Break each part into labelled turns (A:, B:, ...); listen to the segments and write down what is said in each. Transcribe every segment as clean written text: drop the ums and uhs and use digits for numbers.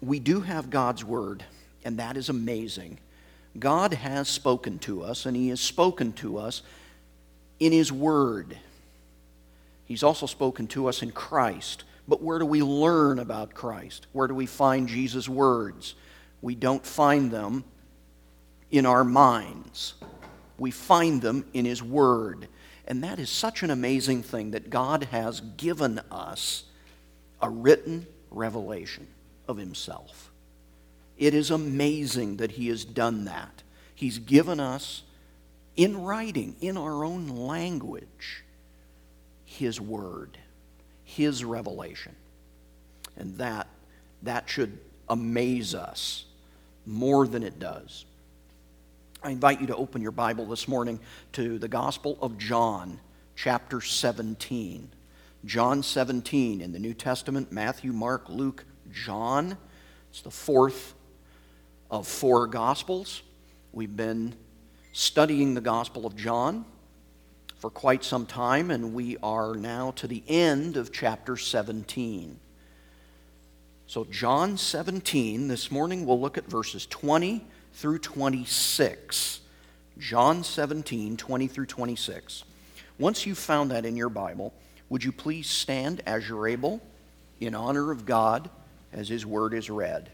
A: we do have God's Word, and that is amazing. God has spoken to us, and He has spoken to us in His Word. He's also spoken to us in Christ. But where do we learn about Christ? Where do we find Jesus' words? We don't find them in our minds. We find them in His Word. And that is such an amazing thing, that God has given us a written revelation of Himself. It is amazing that He has done that. He's given us, in writing, in our own language, His Word, His revelation. And that should amaze us more than it does. I invite you to open your Bible this morning to the Gospel of John, chapter 17. John 17 in the New Testament, Matthew, Mark, Luke, John. It's the fourth of four Gospels. We've been studying the Gospel of John for quite some time, and we are now to the end of chapter 17. So John 17, this morning we'll look at verses 20 through 26. John 17, 20 through 26. Once you've found that in your Bible, would you please stand as you're able in honor of God as His Word is read.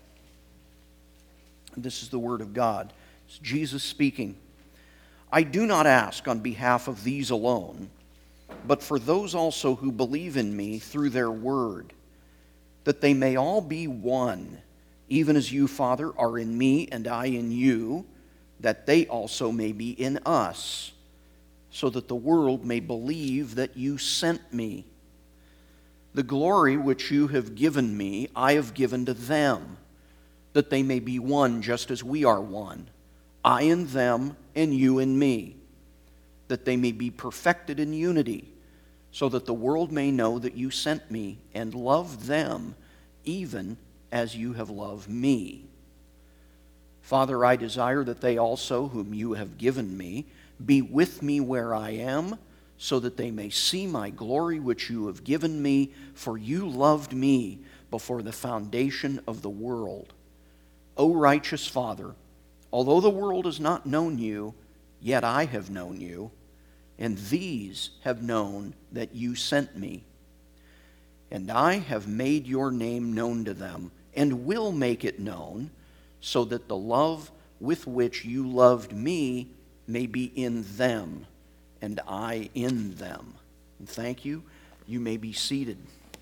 A: This is the Word of God. It's Jesus speaking. I do not ask on behalf of these alone, but for those also who believe in me through their word, that they may all be one, even as you, Father, are in me and I in you, that they also may be in us, so that the world may believe that you sent me. The glory which you have given me, I have given to them, that they may be one just as we are one, I in them and you in me, that they may be perfected in unity, so that the world may know that you sent me and loved them even as you have loved me. Father, I desire that they also, whom you have given me, be with me where I am, so that they may see my glory which you have given me, for you loved me before the foundation of the world. O righteous Father, although the world has not known you, yet I have known you, and these have known that you sent me. And I have made your name known to them, and will make it known, so that the love with which you loved me may be in them, and I in them. And thank you. You may be seated.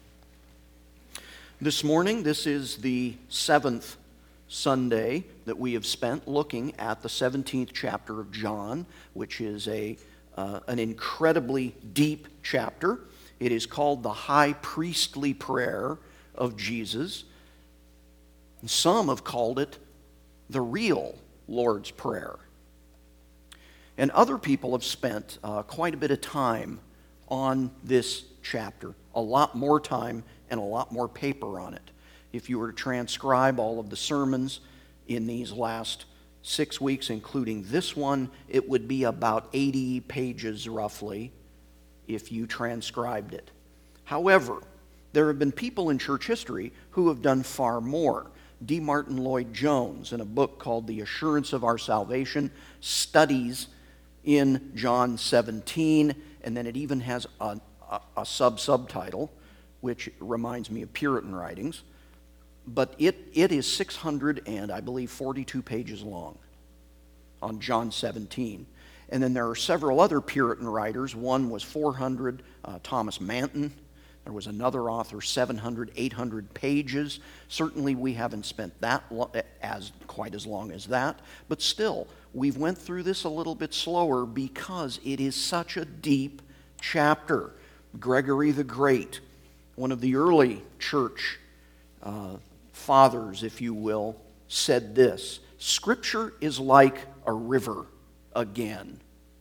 A: This morning, this is the seventh Sunday that we have spent looking at the 17th chapter of John, which is an incredibly deep chapter. It is called the high priestly prayer of Jesus. And some have called it the real Lord's Prayer. And other people have spent quite a bit of time on this chapter, a lot more time and a lot more paper on it. If you were to transcribe all of the sermons in these last 6 weeks, including this one, it would be about 80 pages roughly if you transcribed it. However, there have been people in church history who have done far more. D. Martin Lloyd-Jones, in a book called The Assurance of Our Salvation, studies in John 17, and then it even has a subtitle, which reminds me of Puritan writings. But it is 600 and I believe 42 pages long on John 17. And then there are several other Puritan writers. One was 400, Thomas Manton. There was another author, 700, 800 pages. Certainly we haven't spent that quite as long as that. But still, we've went through this a little bit slower because it is such a deep chapter. Gregory the Great, one of the early church fathers, if you will, said this: Scripture is like a river again,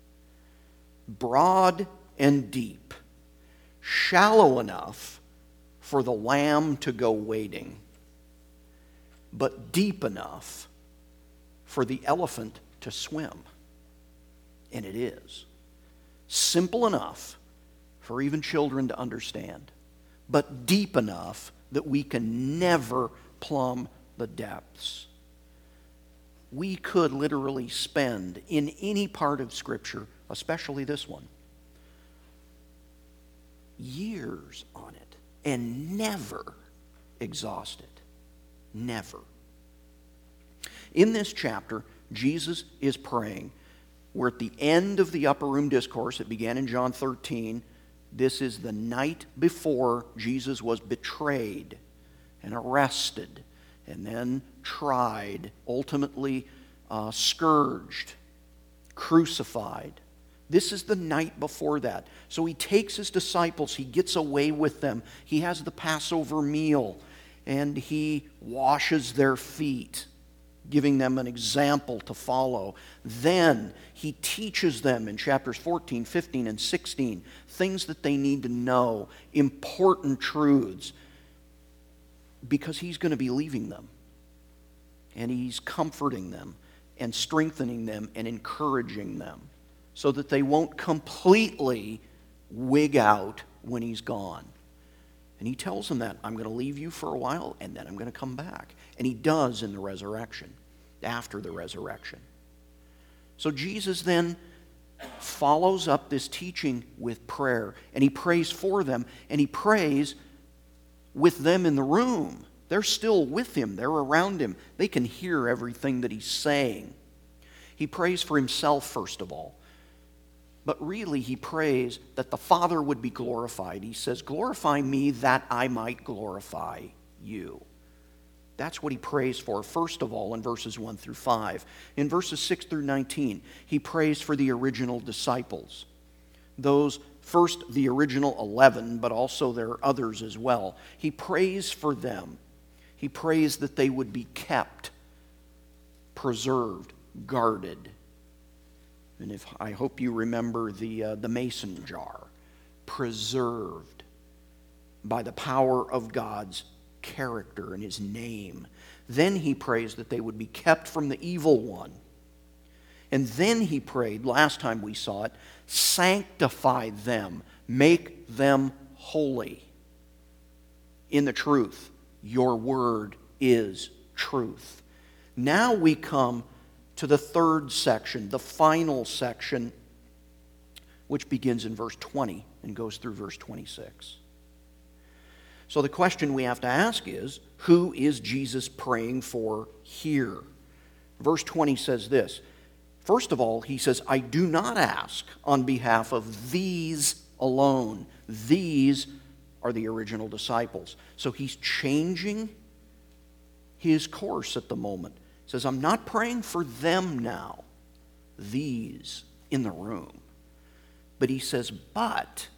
A: broad and deep, shallow enough for the lamb to go wading, but deep enough for the elephant to swim. And it is. Simple enough for even children to understand, but deep enough that we can never plumb the depths. We could literally spend in any part of Scripture, especially this one, years on it and never exhaust it. Never. In this chapter, Jesus is praying. We're at the end of the upper room discourse. It began in John 13. This is the night before Jesus was betrayed and arrested and then tried, ultimately scourged, crucified. This is the night before that. So he takes his disciples, he gets away with them, he has the Passover meal, and he washes their feet, giving them an example to follow. Then he teaches them in chapters 14, 15, and 16 things that they need to know, important truths, because he's going to be leaving them. And he's comforting them and strengthening them and encouraging them so that they won't completely wig out when he's gone. And he tells them that, I'm going to leave you for a while and then I'm going to come back. And he does in the resurrection, after the resurrection. So Jesus then follows up this teaching with prayer. And he prays for them. And he prays with them in the room. They're still with him. They're around him. They can hear everything that he's saying. He prays for himself, first of all. But really, he prays that the Father would be glorified. He says, glorify me that I might glorify you. That's what he prays for, first of all, in verses 1 through 5. In verses 6 through 19, he prays for the original disciples. Those, first, the original 11, but also there are others as well. He prays for them. He prays that they would be kept, preserved, guarded. And I hope you remember the mason jar, preserved by the power of God's character and his name. Then he prays that they would be kept from the evil one. And then he prayed, last time we saw it, sanctify them, make them holy in the truth. Your word is truth. Now we come to the third section, the final section, which begins in verse 20 and goes through verse 26. So the question we have to ask is, who is Jesus praying for here? Verse 20 says this. First of all, he says, I do not ask on behalf of these alone. These are the original disciples. So he's changing his course at the moment. He says, I'm not praying for them now, these in the room. But he says, but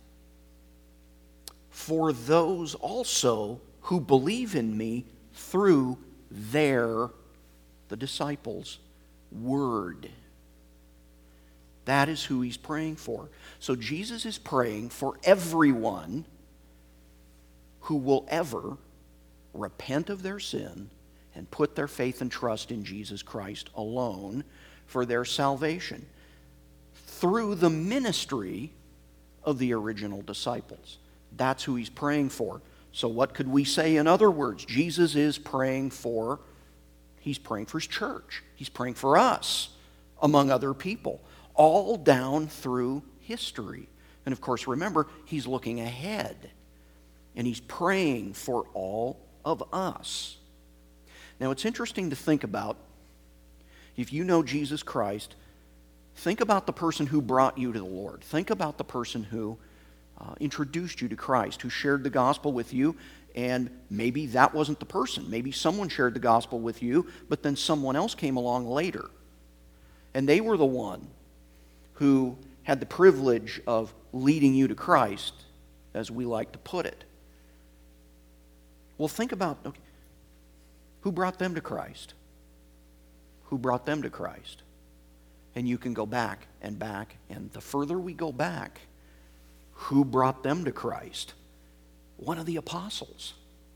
A: for those also who believe in me through the disciples' word. That is who he's praying for. So Jesus is praying for everyone who will ever repent of their sin and put their faith and trust in Jesus Christ alone for their salvation through the ministry of the original disciples. That's who he's praying for. So what could we say in other words? Jesus is praying for, he's praying for his church. He's praying for us, among other people, all down through history. And of course, remember, he's looking ahead. And he's praying for all of us. Now, it's interesting to think about, if you know Jesus Christ, think about the person who brought you to the Lord. Think about the person who introduced you to Christ, who shared the gospel with you, and maybe that wasn't the person. Maybe someone shared the gospel with you, but then someone else came along later. And they were the one who had the privilege of leading you to Christ, as we like to put it. Well, think about, okay, who brought them to Christ? Who brought them to Christ? And you can go back, and the further we go back, who brought them to Christ? One of the apostles.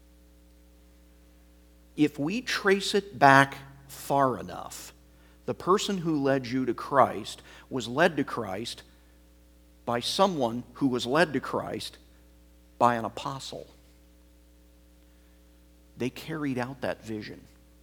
A: If we trace it back far enough, the person who led you to Christ was led to Christ by someone who was led to Christ by an apostle. They carried out that vision.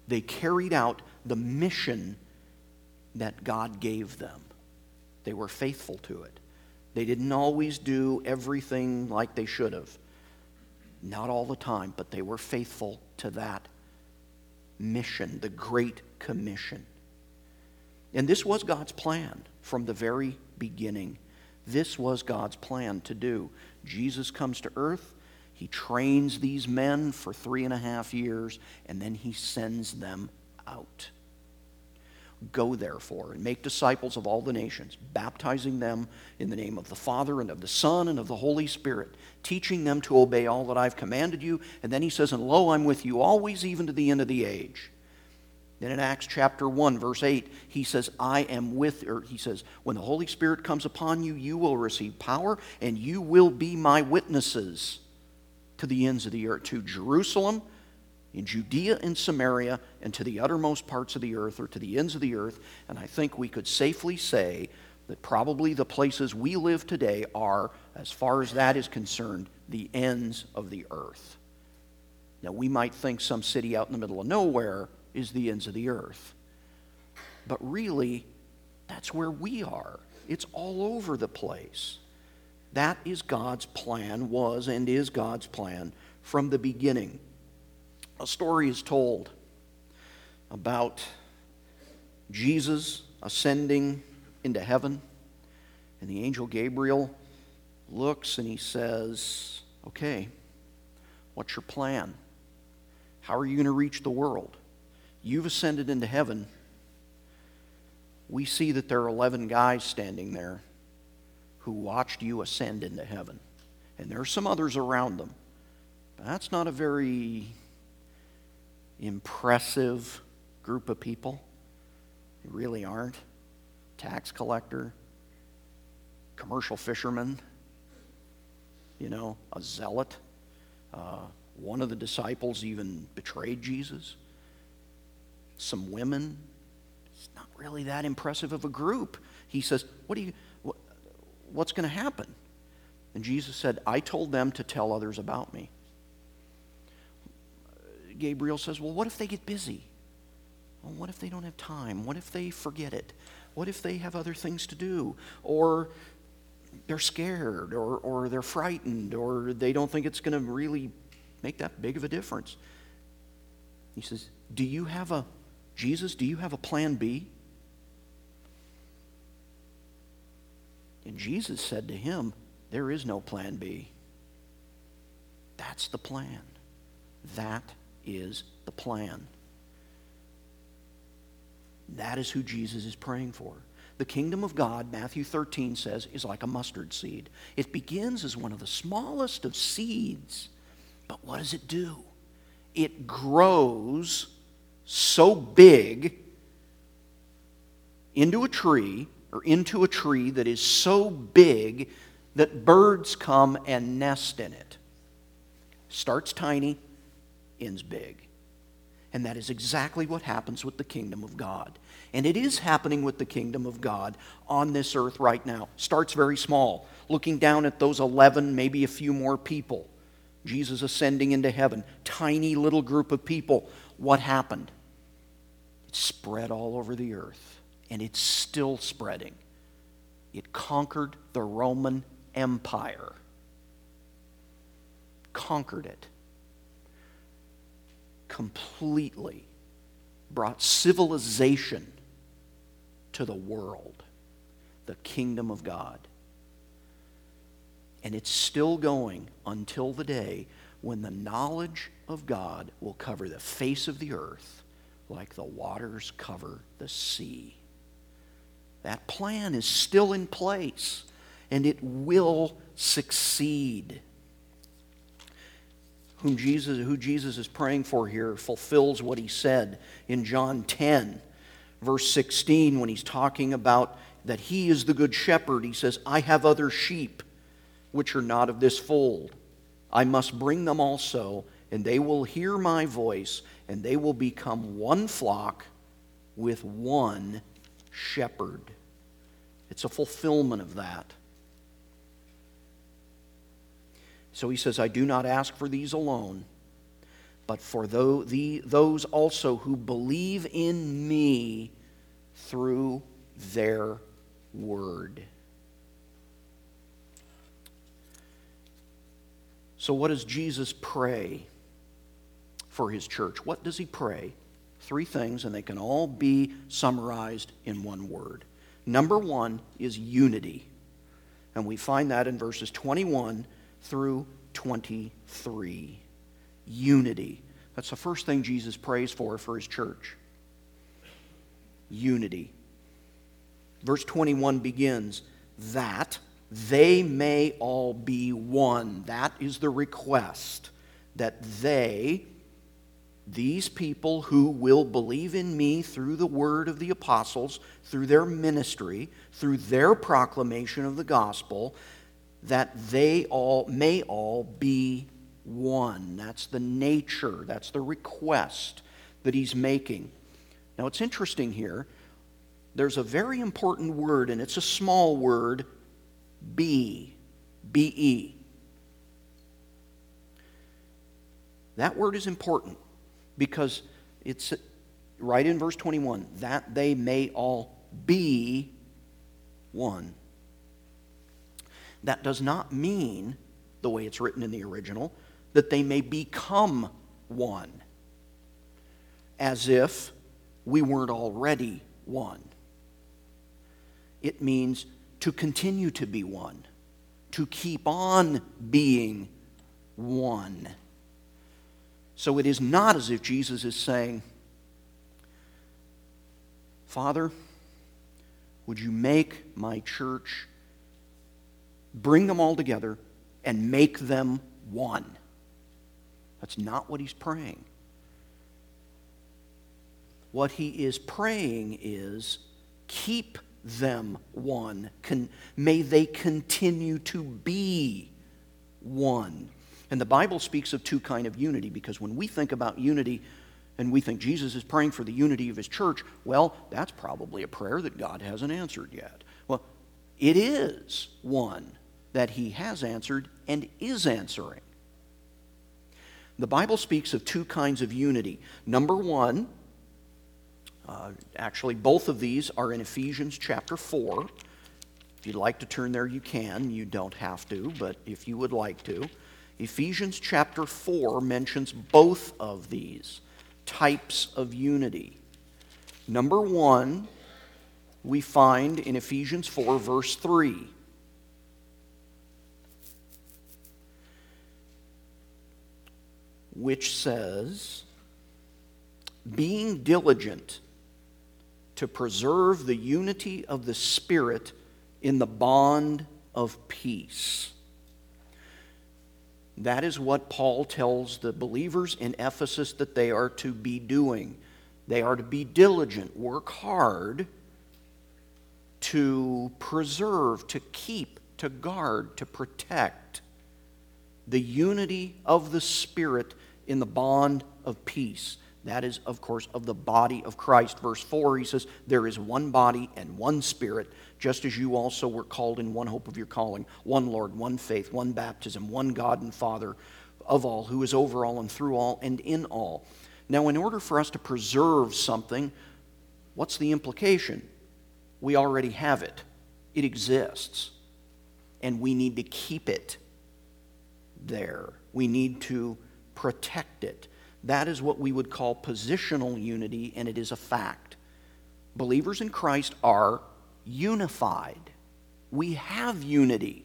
A: They carried out the mission that God gave them. They were faithful to it. They didn't always do everything like they should have. Not all the time, but they were faithful to that mission, the Great Commission. And this was God's plan from the very beginning. This was God's plan to do. Jesus comes to earth. He trains these men for 3.5 years, and then he sends them out. Go therefore and make disciples of all the nations, baptizing them in the name of the Father and of the Son and of the Holy Spirit, teaching them to obey all that I've commanded you. And then he says, and lo, I'm with you always, even to the end of the age. Then in Acts chapter 1, verse 8, he says, he says, when the Holy Spirit comes upon you, you will receive power, and you will be my witnesses to the ends of the earth, to Jerusalem, in Judea and Samaria, and to the uttermost parts of the earth, or to the ends of the earth. And I think we could safely say that probably the places we live today are, as far as that is concerned, the ends of the earth. Now, we might think some city out in the middle of nowhere is the ends of the earth. But really, that's where we are. It's all over the place. That is God's plan, was and is God's plan from the beginning. A story is told about Jesus ascending into heaven, and the angel Gabriel looks and he says, okay, what's your plan? How are you going to reach the world? You've ascended into heaven. We see that there are 11 guys standing there who watched you ascend into heaven. And there are some others around them. But that's not a very impressive group of people. They really aren't. Tax collector, commercial fisherman, a zealot. One of the disciples even betrayed Jesus. Some women. It's not really that impressive of a group. He says, what's going to happen? And Jesus said, I told them to tell others about me. Gabriel says, well, what if they get busy? Well, what if they don't have time? What if they forget it? What if they have other things to do? Or they're scared, or they're frightened, or they don't think it's going to really make that big of a difference? He says, do you have a plan B? And Jesus said to him, there is no plan B. That's the plan. That is the plan. That is who Jesus is praying for. The kingdom of God, Matthew 13 says, is like a mustard seed. It begins as one of the smallest of seeds. But what does it do? It grows so big into a tree that is so big that birds come and nest in it. Starts tiny, ends big. And that is exactly what happens with the kingdom of God. And it is happening with the kingdom of God on this earth right now. Starts very small, looking down at those 11, maybe a few more people. Jesus ascending into heaven. Tiny little group of people. What happened? It spread all over the earth. And it's still spreading. It conquered the Roman Empire. Conquered it. Completely brought civilization to the world, the kingdom of God. And it's still going until the day when the knowledge of God will cover the face of the earth like the waters cover the sea. That plan is still in place, and it will succeed. Who Jesus is praying for here fulfills what he said in John 10, verse 16, when he's talking about that he is the good shepherd. He says, I have other sheep which are not of this fold. I must bring them also, and they will hear my voice, and they will become one flock with one shepherd. It's a fulfillment of that. So he says, I do not ask for these alone, but for those also who believe in me through their word. So what does Jesus pray for his church? What does he pray? 3 things, and they can all be summarized in one word. Number 1 is unity. And we find that in verses 21 through 23. Unity. That's the first thing Jesus prays for his church. Unity. Verse 21 begins, that they may all be one. That is the request. That these people who will believe in me through the word of the apostles, through their ministry, through their proclamation of the gospel, that they all may all be one. That's the nature, that's the request that he's making. Now it's interesting here, there's a very important word, and it's a small word, be, B-E. That word is important because it's right in verse 21, that they may all be one. That does not mean, the way it's written in the original, that they may become one, as if we weren't already one. It means to continue to be one, to keep on being one. So it is not as if Jesus is saying, Father, would you make my church, bring them all together and make them one? That's not what he's praying. What he is praying is, keep them one. May they continue to be one. And the Bible speaks of 2 kinds of unity, because when we think about unity and we think Jesus is praying for the unity of his church, well, that's probably a prayer that God hasn't answered yet. Well, it is one that he has answered and is answering. The Bible speaks of 2 kinds of unity. Number 1, actually both of these are in Ephesians chapter 4. If you'd like to turn there, you can. You don't have to, but if you would like to. Ephesians chapter 4 mentions both of these types of unity. Number 1, we find in Ephesians 4, verse 3. Which says, being diligent to preserve the unity of the Spirit in the bond of peace. That is what Paul tells the believers in Ephesus that they are to be doing. They are to be diligent, work hard to preserve, to keep, to guard, to protect the unity of the Spirit in the bond of peace. That is, of course, of the body of Christ. Verse 4, he says, there is one body and one Spirit, just as you also were called in one hope of your calling, one Lord, one faith, one baptism, one God and Father of all, who is over all and through all and in all. Now, in order for us to preserve something, what's the implication? We already have it. It exists. And we need to keep it there. We need to protect it. That is what we would call positional unity, and it is a fact. Believers in Christ are unified. We have unity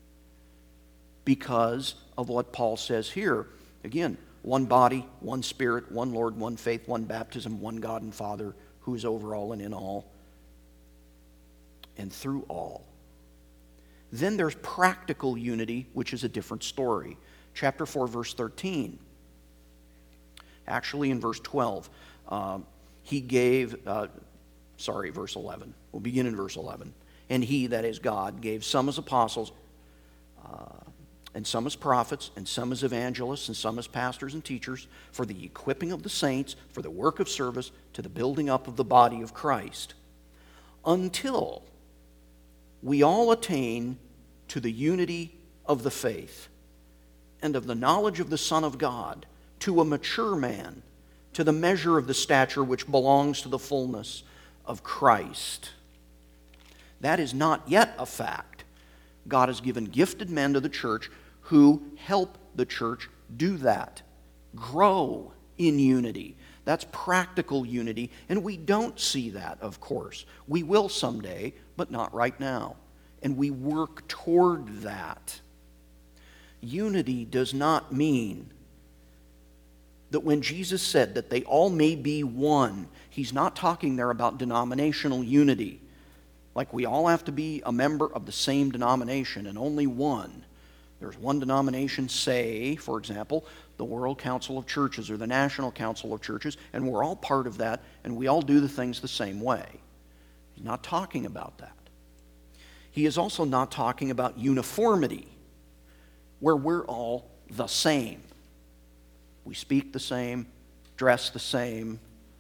A: because of what Paul says here. Again, one body, one Spirit, one Lord, one faith, one baptism, one God and Father, who is over all and in all and through all. Then there's practical unity, which is a different story. Chapter 4, verse 13. Actually, in verse 12, he gave, verse 11. We'll begin in verse 11. And he, that is God, gave some as apostles, and some as prophets, and some as evangelists, and some as pastors and teachers, for the equipping of the saints, for the work of service, to the building up of the body of Christ, until we all attain to the unity of the faith and of the knowledge of the Son of God, to a mature man, to the measure of the stature which belongs to the fullness of Christ. That is not yet a fact. God has given gifted men to the church who help the church do that. Grow in unity. That's practical unity, and we don't see that, of course. We will someday, but not right now. And we work toward that. Unity does not mean that when Jesus said that they all may be one, he's not talking there about denominational unity. Like we all have to be a member of the same denomination and only one. There's one denomination, say, for example, the World Council of Churches or the National Council of Churches, and we're all part of that, and we all do the things the same way. He's not talking about that. He is also not talking about uniformity, where we're all the same. We speak the same, dress the same,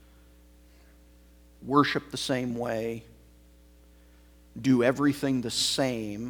A: worship the same way, do everything the same,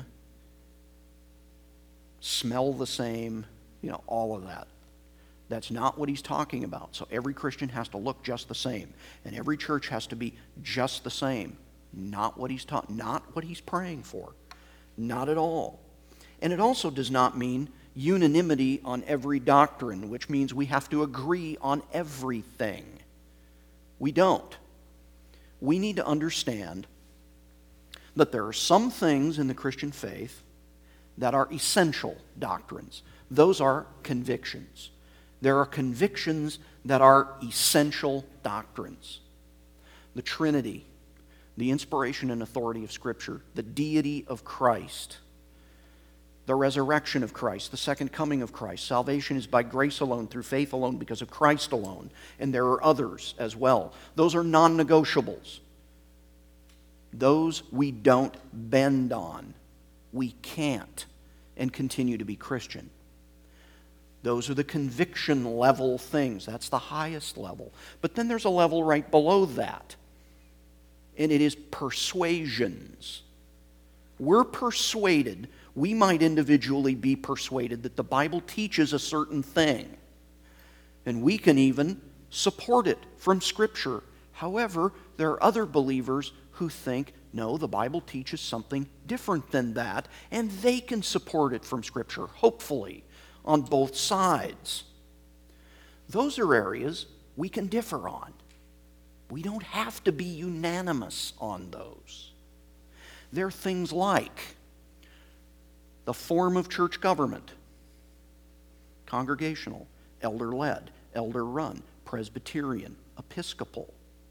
A: smell the same, all of that. That's not what he's talking about. So every Christian has to look just the same, and every church has to be just the same. Not what he's not what he's praying for. Not at all. And it also does not mean unanimity on every doctrine, which means we have to agree on everything. We don't. We need to understand that there are some things in the Christian faith that are essential doctrines. Those are convictions. There are convictions that are essential doctrines. The Trinity, the inspiration and authority of Scripture, the deity of Christ, the resurrection of Christ, the second coming of Christ. Salvation is by grace alone, through faith alone, because of Christ alone. And there are others as well. Those are non-negotiables. Those we don't bend on. We can't and continue to be Christian. Those are the conviction level things. That's the highest level. But then there's a level right below that. And it is persuasions. We're persuaded, we might individually be persuaded that the Bible teaches a certain thing. And we can even support it from Scripture. However, there are other believers who think, no, the Bible teaches something different than that, and they can support it from Scripture, hopefully, on both sides. Those are areas we can differ on. We don't have to be unanimous on those. There are things like the form of church government, congregational, elder-led, elder-run, Presbyterian, Episcopal.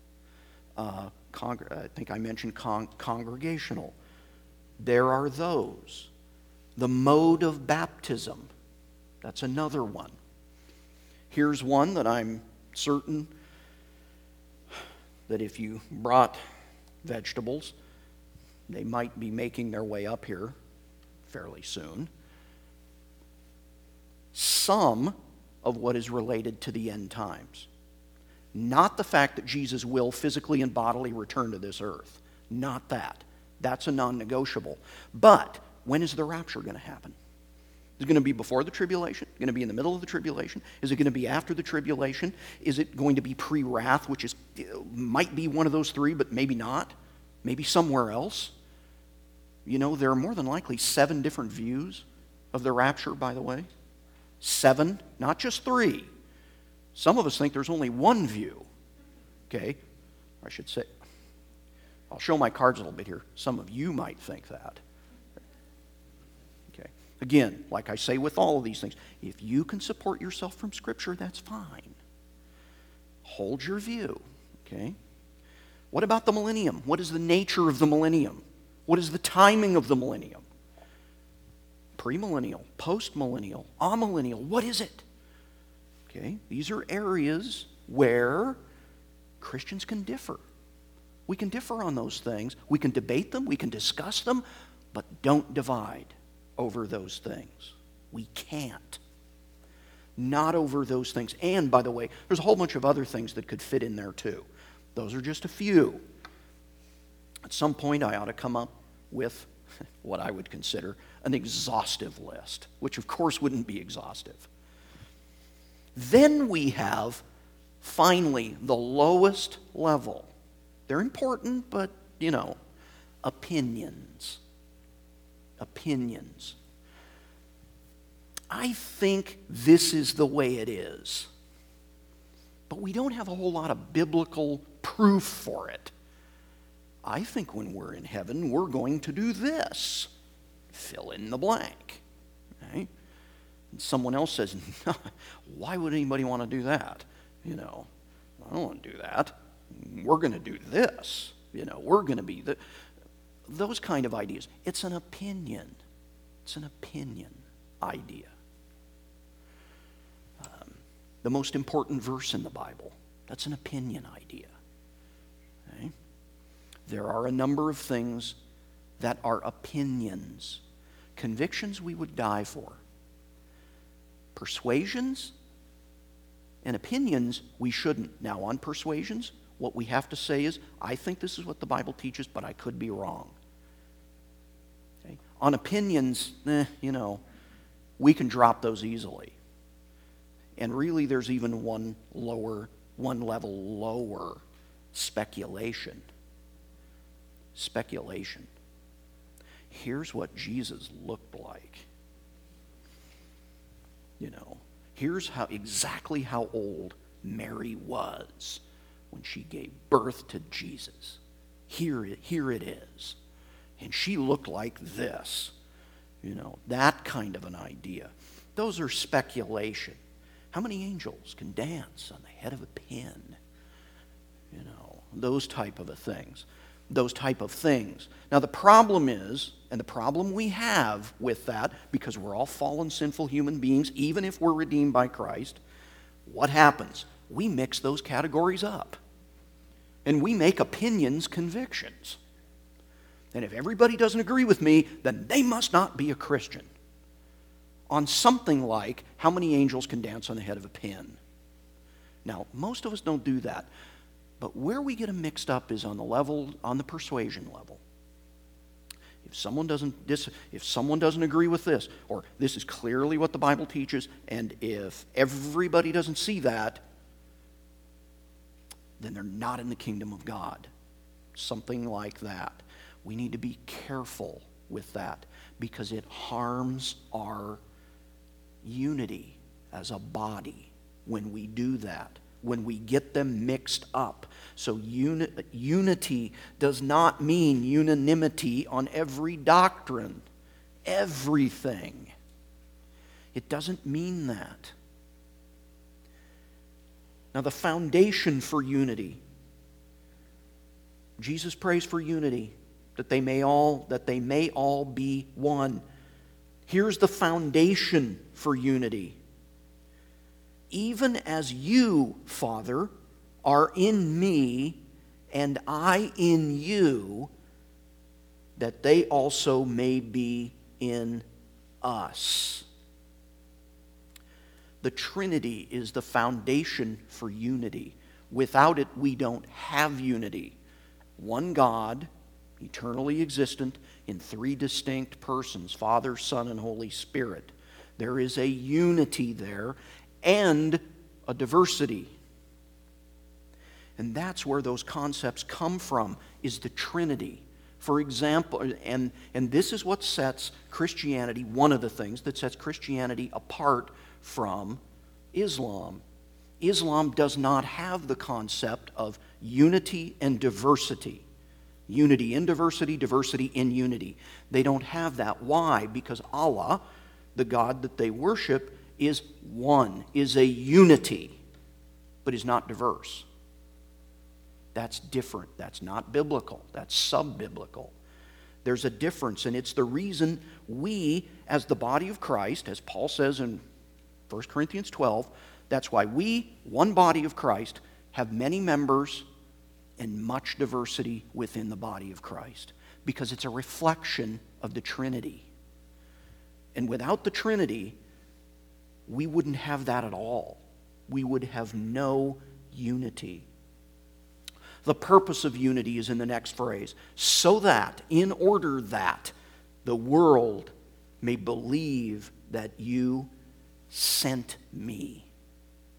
A: I think I mentioned congregational. There are those. The mode of baptism, that's another one. Here's one that I'm certain that if you brought vegetables, they might be making their way up here fairly soon. Some of what is related to the end times. Not the fact that Jesus will physically and bodily return to this earth. Not that. That's a non-negotiable. But when is the rapture going to happen? Is it going to be before the tribulation? Is it going to be in the middle of the tribulation? Is it going to be after the tribulation? Is it going to be pre-wrath, which might be one of those three, but maybe not? Maybe somewhere else? There are more than likely 7 different views of the rapture, by the way. 7, not just 3. Some of us think there's only one view. Okay? I should say, I'll show my cards a little bit here. Some of you might think that. Okay? Again, like I say with all of these things, if you can support yourself from Scripture, that's fine. Hold your view. Okay? What about the millennium? What is the nature of the millennium? What is the timing of the millennium? Premillennial, postmillennial, amillennial, what is it? Okay, these are areas where Christians can differ. We can differ on those things. We can debate them, we can discuss them, but don't divide over those things. We can't. Not over those things. And, by the way, there's a whole bunch of other things that could fit in there too. Those are just a few. At some point, I ought to come up with what I would consider an exhaustive list, which of course wouldn't be exhaustive. Then we have, finally, the lowest level. They're important, but, opinions. Opinions. I think this is the way it is. But we don't have a whole lot of biblical proof for it. I think when we're in heaven, we're going to do this. Fill in the blank. Okay? And someone else says, no, why would anybody want to do that? I don't want to do that. We're going to do this. We're going to be those kind of ideas. It's an opinion. It's an opinion idea. The most important verse in the Bible, that's an opinion idea. Okay? There are a number of things that are opinions. Convictions we would die for. Persuasions and opinions we shouldn't. Now, on persuasions, what we have to say is, I think this is what the Bible teaches, but I could be wrong. Okay? On opinions, we can drop those easily. And really, there's even one level lower, speculation. Speculation. Here's what Jesus looked like. Here's exactly how old Mary was when she gave birth to Jesus. Here it is. And she looked like this. That kind of an idea. Those are speculation. How many angels can dance on the head of a pin? Those type of things. Those type of things. Now the problem is, and the problem we have with that, because we're all fallen, sinful human beings, even if we're redeemed by Christ, what happens? We mix those categories up. And we make opinions convictions. And if everybody doesn't agree with me, then they must not be a Christian. On something like, how many angels can dance on the head of a pin? Now, most of us don't do that. But where we get them mixed up is on the persuasion level. If someone doesn't agree with this, or this is clearly what the Bible teaches, and if everybody doesn't see that, then they're not in the kingdom of God. Something like that. We need to be careful with that because it harms our unity as a body when we do that, when we get them mixed up. So unity does not mean unanimity on every doctrine, everything. It doesn't mean that. Now the foundation for unity, Jesus prays for unity, that they may all be one. Here's the foundation for unity. Even as you, Father, are in me, and I in you, that they also may be in us. The Trinity is the foundation for unity. Without it, we don't have unity. One God, eternally existent, in three distinct persons, Father, Son, and Holy Spirit. There is a unity there and a diversity. And that's where those concepts come from, is the Trinity. For example, and this is what sets Christianity, one of the things that sets Christianity apart from Islam. Islam does not have the concept of unity and diversity. Unity in diversity, diversity in unity. They don't have that. Why? Because Allah, the God that they worship, is one, is a unity, but is not diverse. That's different. That's not biblical. That's sub-biblical. There's a difference, and it's the reason we, as the body of Christ, as Paul says in 1 Corinthians 12, that's why we, one body of Christ, have many members and much diversity within the body of Christ, because it's a reflection of the Trinity. And without the Trinity, we wouldn't have that at all. We would have no unity. The purpose of unity is in the next phrase. So that, in order that, the world may believe that you sent me.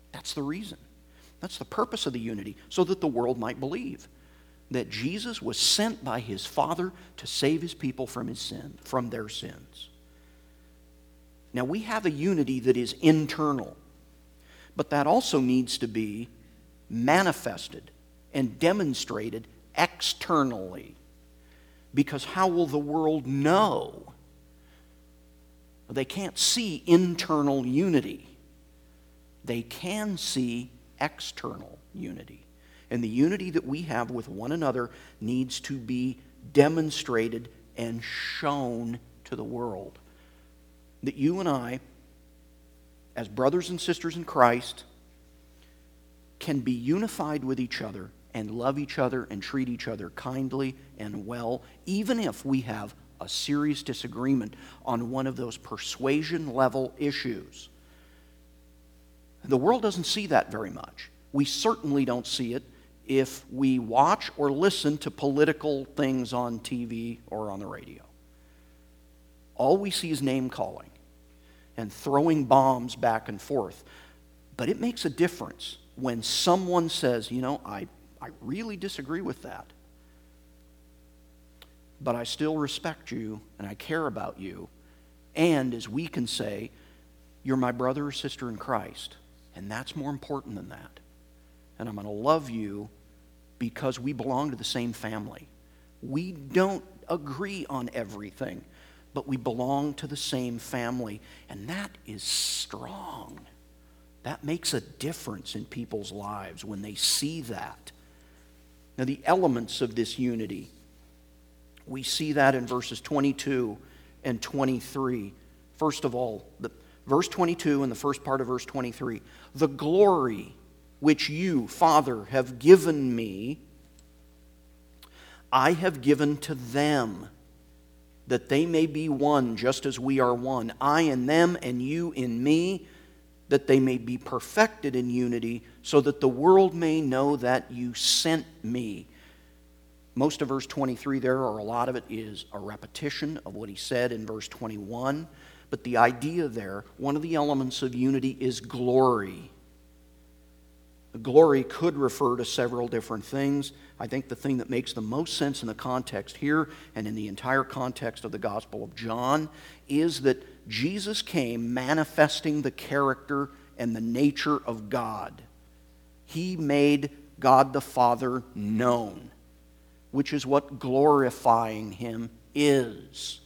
A: That's the reason. That's the purpose of the unity, so that the world might believe that Jesus was sent by his Father to save his people from their sins. Now, we have a unity that is internal, but that also needs to be manifested and demonstrated externally. Because how will the world know? They can't see internal unity. They can see external unity. And the unity that we have with one another needs to be demonstrated and shown to the world. That you and I, as brothers and sisters in Christ, can be unified with each other and love each other and treat each other kindly and well, even if we have a serious disagreement on one of those persuasion level issues. The world doesn't see that very much. We certainly don't see it if we watch or listen to political things on TV or on the radio. All we see is name calling and throwing bombs back and forth. But it makes a difference when someone says, I really disagree with that, but I still respect you and I care about you. And as we can say, you're my brother or sister in Christ. And that's more important than that. And I'm going to love you because we belong to the same family. We don't agree on everything, but we belong to the same family. And that is strong. That makes a difference in people's lives when they see that. Now, the elements of this unity, we see that in verses 22 and 23. First of all, verse 22 and the first part of verse 23. The glory which you, Father, have given me, I have given to them, that they may be one just as we are one. I in them and you in me, that they may be perfected in unity, so that the world may know that you sent me. Most of verse 23 there, or a lot of it, is a repetition of what he said in verse 21. But the idea there, one of the elements of unity is glory. Glory could refer to several different things. I think the thing that makes the most sense in the context here and in the entire context of the Gospel of John is that Jesus came manifesting the character and the nature of God. He made God the Father known, which is what glorifying him is.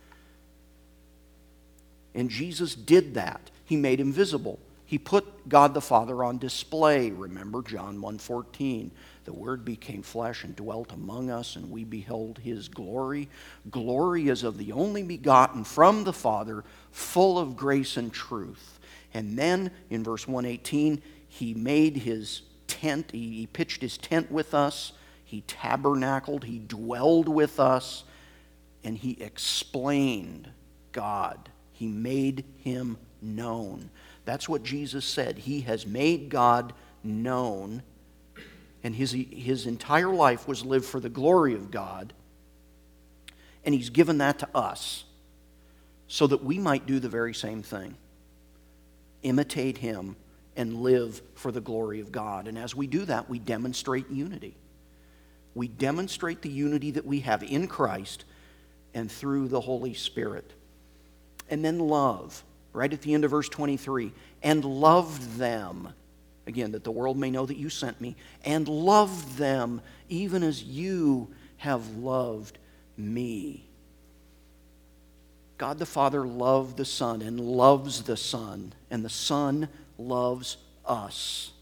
A: And Jesus did that. He made him visible. He put God the Father on display. Remember John 1:14. The Word became flesh and dwelt among us, and we beheld his glory. Glory is of the only begotten from the Father, full of grace and truth. And then in verse 118, he made his tent, he pitched his tent with us, he tabernacled, he dwelled with us, and he explained God. He made him known. That's what Jesus said. He has made God known, and his entire life was lived for the glory of God, and he's given that to us so that we might do the very same thing. Imitate him and live for the glory of God. And as we do that, we demonstrate unity. We demonstrate the unity that we have in Christ and through the Holy Spirit. And then love, right at the end of verse 23. And love them, again, that the world may know that you sent me. And love them even as you have loved me. God the Father loved the Son and loves the Son. And the Son loves us.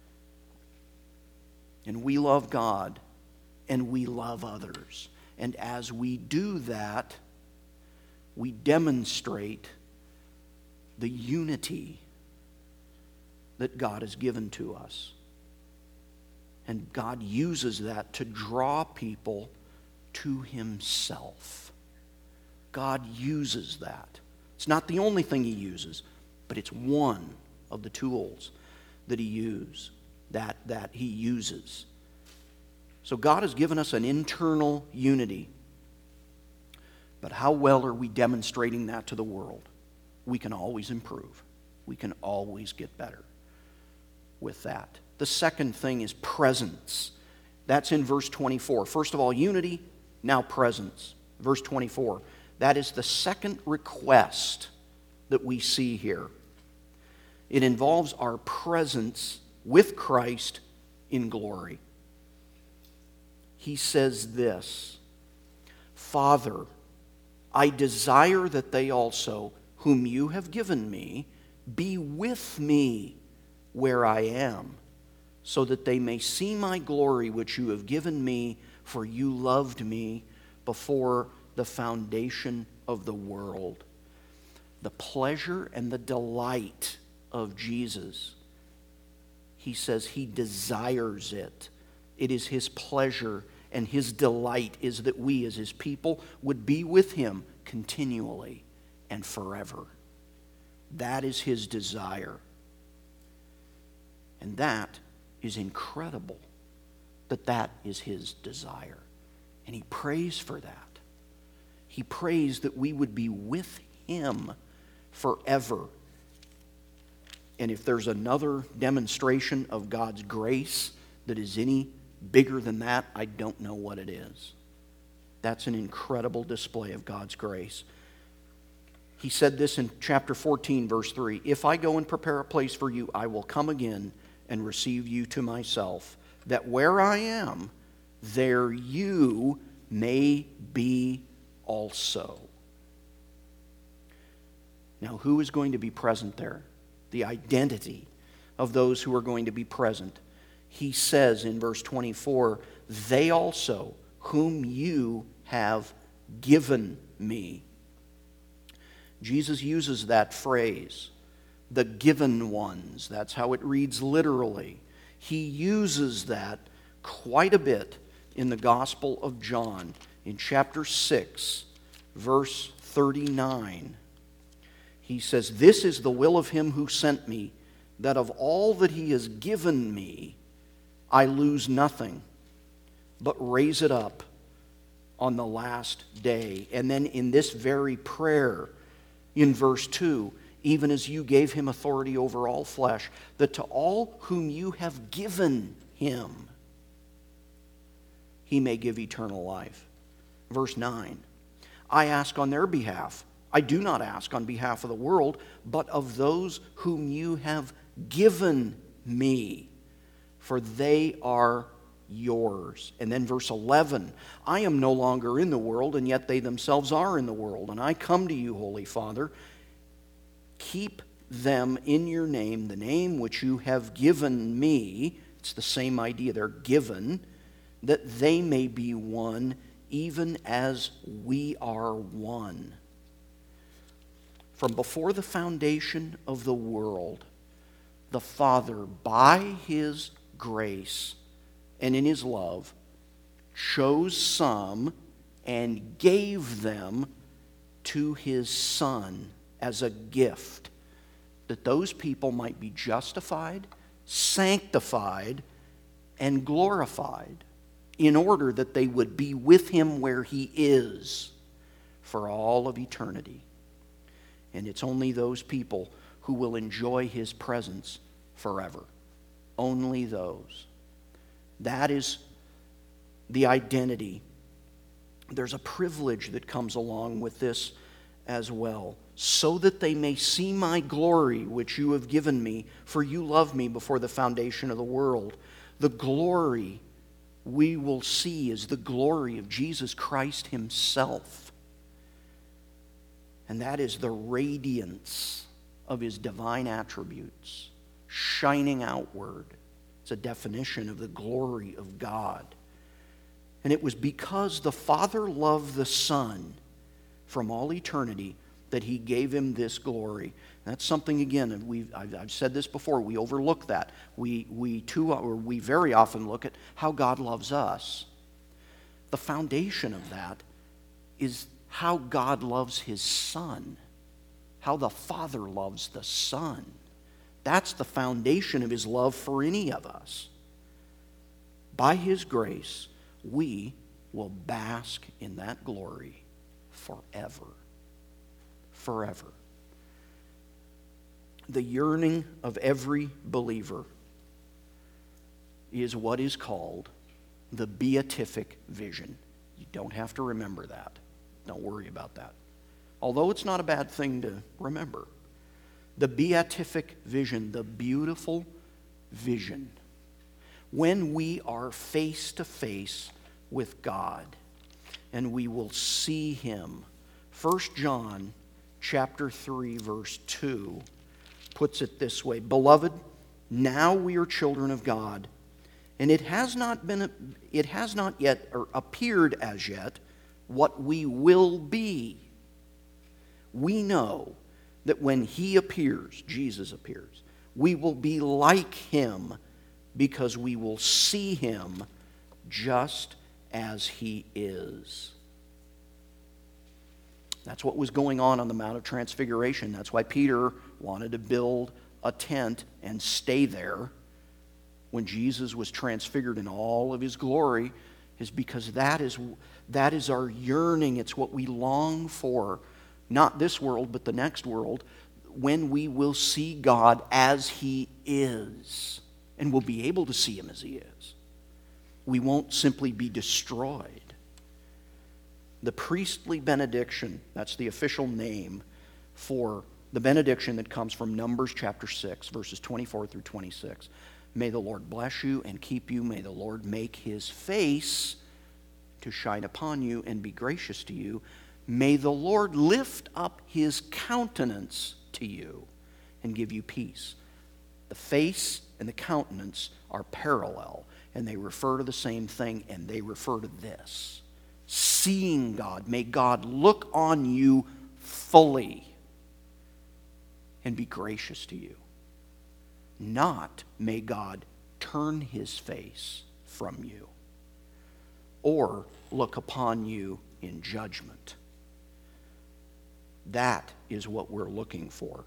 A: And we love God. And we love others. And as we do that, we demonstrate the unity that God has given to us. And God uses that to draw people to himself. God uses that. It's not the only thing he uses, but it's one of the tools that he uses. So God has given us an internal unity. But how well are we demonstrating that to the world? We can always improve. We can always get better. with that. The second thing is presence. That's in verse 24. First of all, unity, now presence. Verse 24. That is the second request that we see here. It involves our presence with Christ in glory. He says this, Father, I desire that they also, whom you have given me, be with me where I am, so that they may see my glory which you have given me, for you loved me before the foundation of the world. The pleasure and the delight of Jesus, he says he desires it. It is his pleasure and his delight is that we as his people would be with him continually and forever. That is his desire. And that is incredible, that is his desire. And he prays for that. He prays that we would be with him forever. And if there's another demonstration of God's grace that is any bigger than that, I don't know what it is. That's an incredible display of God's grace. He said this in chapter 14, verse 3, If I go and prepare a place for you, I will come again and receive you to myself, that where I am, there you may be also. Now, who is going to be present there? The identity of those who are going to be present. He says in verse 24, They also, whom you have given me. Jesus uses that phrase, the given ones. That's how it reads literally. He uses that quite a bit in the Gospel of John in chapter 6, verse 39. He says, This is the will of him who sent me, that of all that he has given me, I lose nothing, but raise it up on the last day. And then in this very prayer, in verse 2, even as you gave him authority over all flesh, that to all whom you have given him, he may give eternal life. Verse 9, I ask on their behalf. I do not ask on behalf of the world, but of those whom you have given me, for they are yours. And then verse 11, I am no longer in the world, and yet they themselves are in the world. And I come to you, Holy Father, keep them in your name, the name which you have given me. It's the same idea, they're given, that they may be one, even as we are one. From before the foundation of the world, the Father, by his grace and in his love, chose some and gave them to his Son as a gift, that those people might be justified, sanctified, and glorified, in order that they would be with him where he is for all of eternity. And it's only those people who will enjoy his presence forever. Only those. That is the identity. There's a privilege that comes along with this as well. So that they may see my glory which you have given me, for you loved me before the foundation of the world. The glory we will see is the glory of Jesus Christ himself. And that is the radiance of his divine attributes, shining outward. It's a definition of the glory of God. And it was because the Father loved the Son from all eternity that he gave him this glory. That's something, again, I've said this before, we overlook that. We very often look at how God loves us. The foundation of that is how God loves his Son, how the Father loves the Son. That's the foundation of his love for any of us. By his grace, we will bask in that glory forever. Forever. The yearning of every believer is what is called the beatific vision. You don't have to remember that. Don't worry about that. Although it's not a bad thing to remember. The beatific vision, the beautiful vision, when we are face to face with God and we will see Him. 1 John chapter 3, verse 2 puts it this way: Beloved, now we are children of God, and it has not yet or appeared as yet what we will be. We know that when He appears, Jesus appears, we will be like Him because we will see Him just as He is. That's what was going on the Mount of Transfiguration. That's why Peter wanted to build a tent and stay there when Jesus was transfigured in all of His glory, is because that is our yearning. It's what we long for. Not this world, but the next world, when we will see God as He is. And we'll be able to see Him as He is. We won't simply be destroyed. The priestly benediction, that's the official name for the benediction that comes from Numbers chapter 6, verses 24 through 26. May the Lord bless you and keep you. May the Lord make His face to shine upon you and be gracious to you. May the Lord lift up His countenance to you and give you peace. The face and the countenance are parallel, and they refer to the same thing, and they refer to this. Seeing God. May God look on you fully and be gracious to you. Not may God turn His face from you or look upon you in judgment. That is what we're looking for.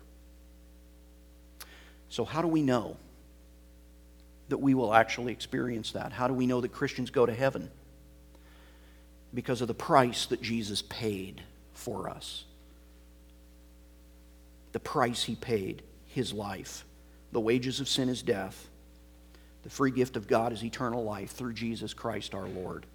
A: So how do we know that we will actually experience that? How do we know that Christians go to heaven? Because of the price that Jesus paid for us. The price He paid, His life. The wages of sin is death. The free gift of God is eternal life through Jesus Christ our Lord.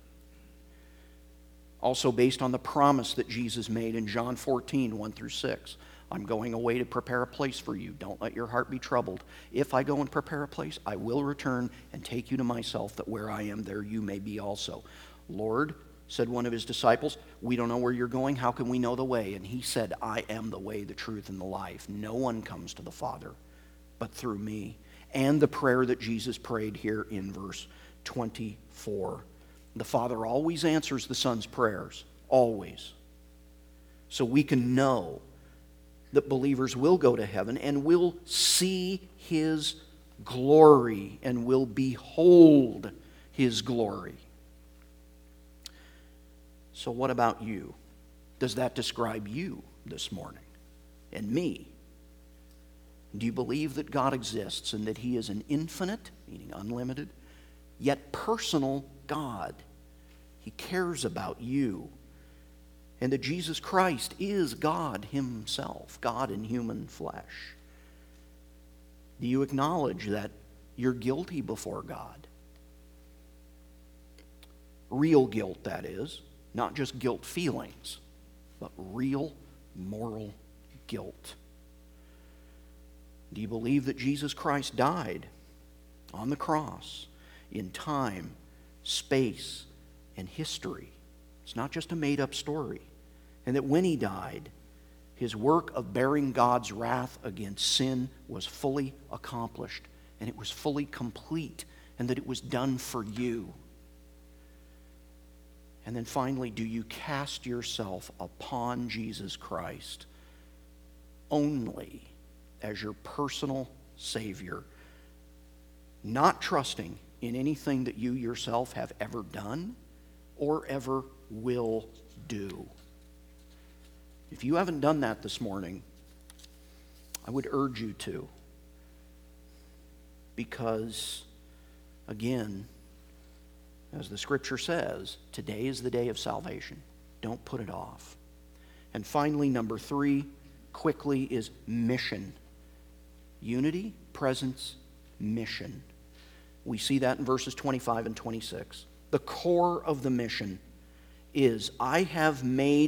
A: Also based on the promise that Jesus made in John 14, 1 through 6. I'm going away to prepare a place for you. Don't let your heart be troubled. If I go and prepare a place, I will return and take you to myself, that where I am, there you may be also. Lord, said one of His disciples, we don't know where you're going. How can we know the way? And He said, I am the way, the truth, and the life. No one comes to the Father but through me. And the prayer that Jesus prayed here in verse 24. The Father always answers the Son's prayers. Always. So we can know that believers will go to heaven and will see His glory and will behold His glory. So what about you? Does that describe you this morning and me? Do you believe that God exists and that He is an infinite, meaning unlimited, yet personal God? He cares about you. And that Jesus Christ is God Himself, God in human flesh. Do you acknowledge that you're guilty before God? Real guilt, that is. Not just guilt feelings, but real moral guilt. Do you believe that Jesus Christ died on the cross in time, space, and history? It's not just a made-up story. And that when He died, His work of bearing God's wrath against sin was fully accomplished, and it was fully complete, and that it was done for you. And then finally, do you cast yourself upon Jesus Christ only as your personal Savior, not trusting in anything that you yourself have ever done or ever will do? If you haven't done that this morning, I would urge you to. Because, again, as the Scripture says, today is the day of salvation. Don't put it off. And finally, number 3, quickly, is mission. Unity, presence, mission. We see that in verses 25 and 26. The core of the mission is, I have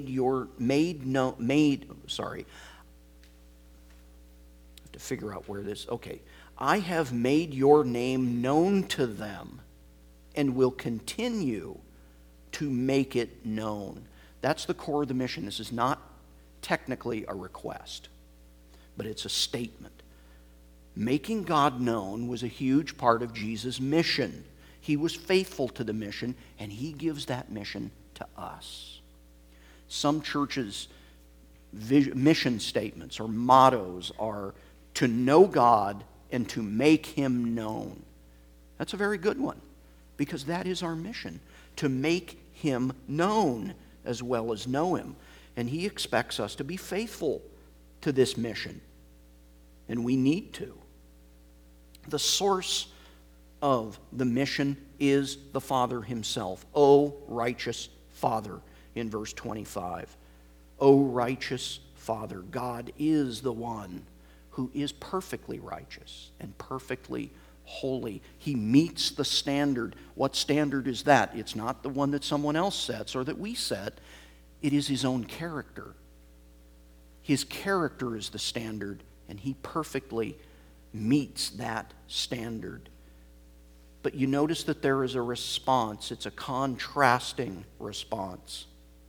A: I have made your name known to them and will continue to make it known. That's the core of the mission. This is not technically a request, but it's a statement. Making God known was a huge part of Jesus' mission. He was faithful to the mission, and he gives that mission to us. Some churches' mission statements or mottos are to know God and to make him known. That's a very good one, because that is our mission, to make him known as well as know him. And he expects us to be faithful to this mission, and we need to. The source of the mission is the Father himself. O righteous Father, in verse 25. O righteous Father, God is the one who is perfectly righteous and perfectly holy. He meets the standard. What standard is that? It's not the one that someone else sets or that we set. It is his own character. His character is the standard, and he perfectly meets that standard. But you notice that there is a response. It's a contrasting response.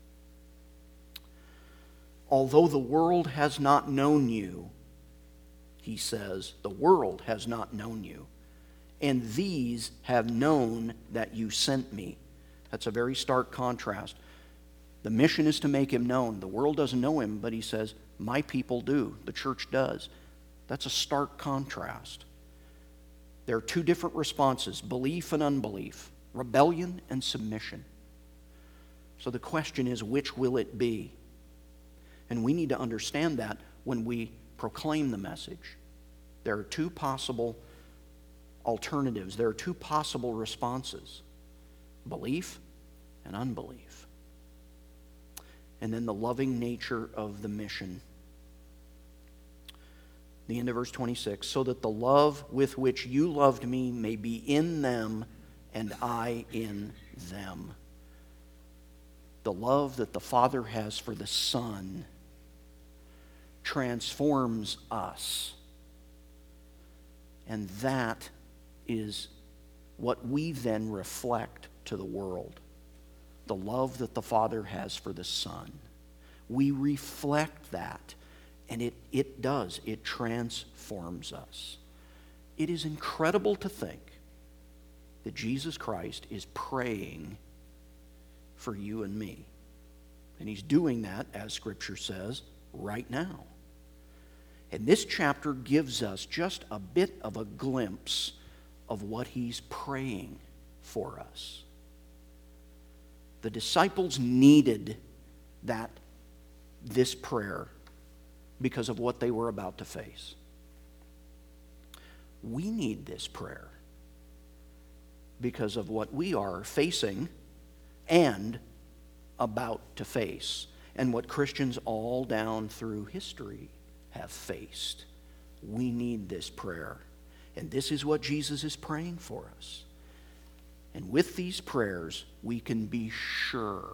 A: Although the world has not known you, he says, the world has not known you, and these have known that you sent me. That's a very stark contrast. The mission is to make him known. The world doesn't know him, but he says, my people do. The church does. That's a stark contrast. There are two different responses, belief and unbelief, rebellion and submission. So the question is, which will it be? And we need to understand that when we proclaim the message. There are two possible alternatives. There are two possible responses, belief and unbelief. And then the loving nature of the mission. The end of verse 26, so that the love with which you loved me may be in them and I in them. The love that the Father has for the Son transforms us. And that is what we then reflect to the world. The love that the Father has for the Son. We reflect that. And it does. It transforms us. It is incredible to think that Jesus Christ is praying for you and me. And he's doing that, as Scripture says, right now. And this chapter gives us just a bit of a glimpse of what he's praying for us. The disciples needed this prayer because of what they were about to face. We need this prayer because of what we are facing and about to face, and what Christians all down through history have faced. We need this prayer. And this is what Jesus is praying for us. And with these prayers, we can be sure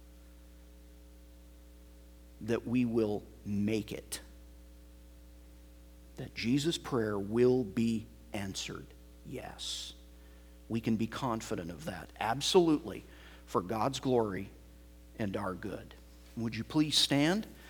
A: that we will make it. That Jesus' prayer will be answered. Yes. We can be confident of that. Absolutely. For God's glory and our good. Would you please stand?